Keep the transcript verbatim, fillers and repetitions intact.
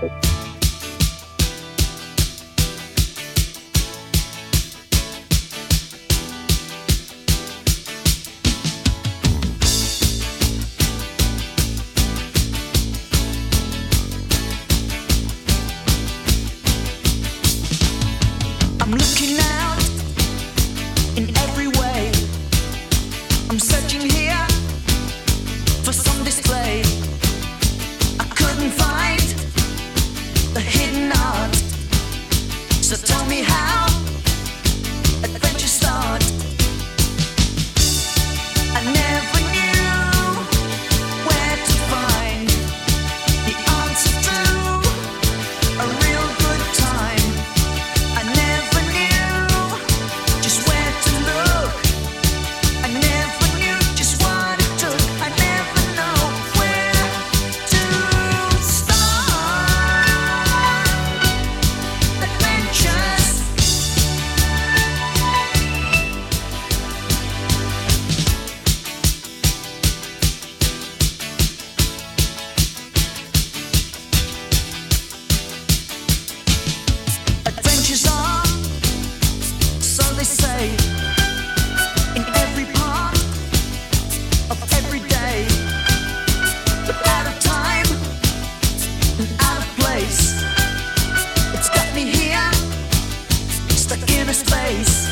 I'm looking out in every way. I'm searching here for some display. I couldn't find the hidden art. So tell me how adventures start. I never knew where to find the answer to a real good time. I never knew just where to look. I never knew just what it took. I never know where to start. Adventures. Adventures are, so they say, in every part of every day. But out of time and out of place, it's got me here, stuck in a space.